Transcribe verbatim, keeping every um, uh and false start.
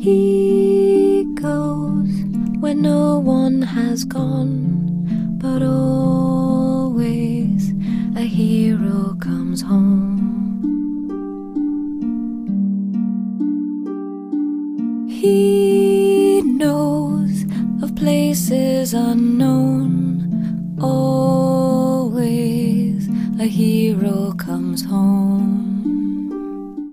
He goes when no one has gone, but always a hero comes home. He knows of places unknown, always a hero comes home.